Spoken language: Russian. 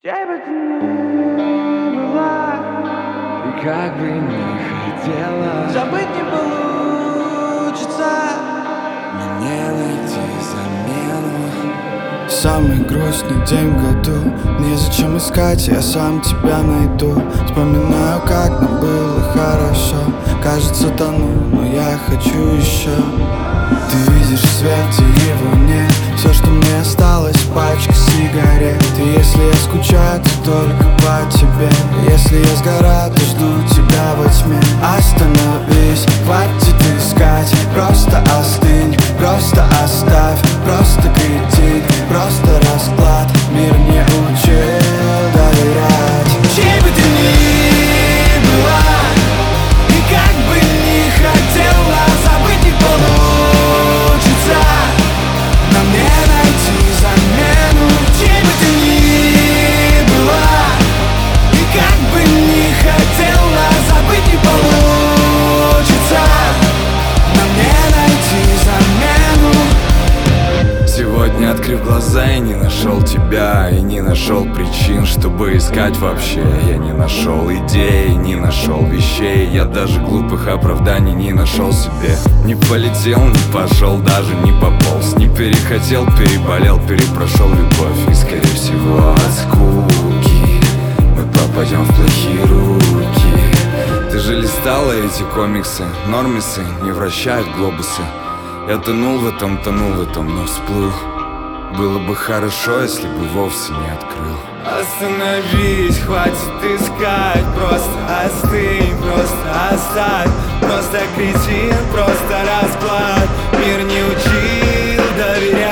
Чьей бы ты ни была, И как бы не хотела, забыть не получится. мне найти замену. Самый грустный день в году. Незачем искать, я сам тебя найду. Вспоминаю, как нам было хорошо. Кажется, тону, но я хочу еще. Ты видишь в свете, его нет. Все, что мне осталось, пачка сигарет. И если я скучаю, то только по тебе. Если я сгораю, то жду тебя во тьме. Остановись, хватит искать. Просто остынь, просто оставь. Просто кретин, просто расклад. Мир не учил доверять. Чей бы ты ни была, и как бы ни хотела, забыть не получится. Но мне найти замену. Чей бы ты ни была, и как бы ни хотела, забыть не получится. Но мне найти замену. Сегодня, открыв глаза, я не нашел тебя. И не нашел причин, чтобы искать вообще. Я не нашел идей, не нашел вещей. Я даже глупых оправданий не нашел себе. Не полетел, не пошел, даже не пополз. Не перехотел, переболел, перепрошел любовь. И скорее всего от скуки мы попадем в плохие руки. Ты же листала эти комиксы, нормисы не вращают глобусы. Я тонул в этом, но всплыл. Было бы хорошо, если бы вовсе не открыл. Остановись, хватит искать. Просто остынь, просто оставь. Просто кретин, просто расклад. Мир не учил доверять.